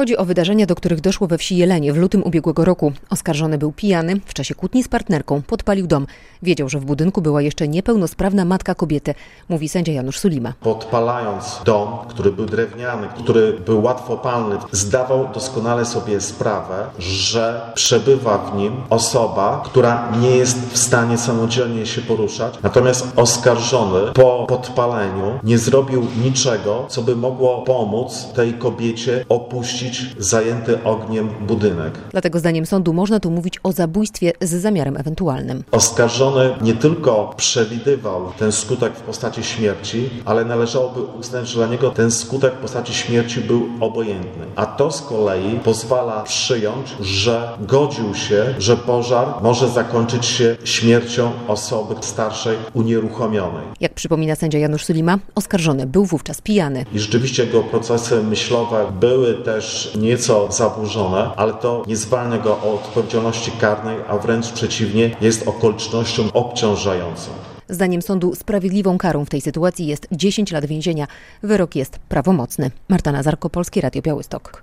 Chodzi o wydarzenia, do których doszło we wsi Jelenie w lutym ubiegłego roku. Oskarżony był pijany, w czasie kłótni z partnerką podpalił dom. Wiedział, że w budynku była jeszcze niepełnosprawna matka kobiety, mówi sędzia Janusz Sulima. Podpalając dom, który był drewniany, który był łatwopalny, zdawał doskonale sobie sprawę, że przebywa w nim osoba, która nie jest w stanie samodzielnie się poruszać. Natomiast oskarżony po podpaleniu nie zrobił niczego, co by mogło pomóc tej kobiecie opuścić zajęty ogniem budynek. Dlatego zdaniem sądu można tu mówić o zabójstwie z zamiarem ewentualnym. Oskarżony nie tylko przewidywał ten skutek w postaci śmierci, ale należałoby uznać, że dla niego ten skutek w postaci śmierci był obojętny. A to z kolei pozwala przyjąć, że godził się, że pożar może zakończyć się śmiercią osoby starszej, unieruchomionej. Jak przypomina sędzia Janusz Sulima, oskarżony był wówczas pijany. I rzeczywiście jego procesy myślowe były też nieco zaburzone, ale to nie zwalnia go od odpowiedzialności karnej, a wręcz przeciwnie, jest okolicznością obciążającą. Zdaniem sądu sprawiedliwą karą w tej sytuacji jest 10 lat więzienia. Wyrok jest prawomocny. Marta Nazarko, Polskie Radio Białystok.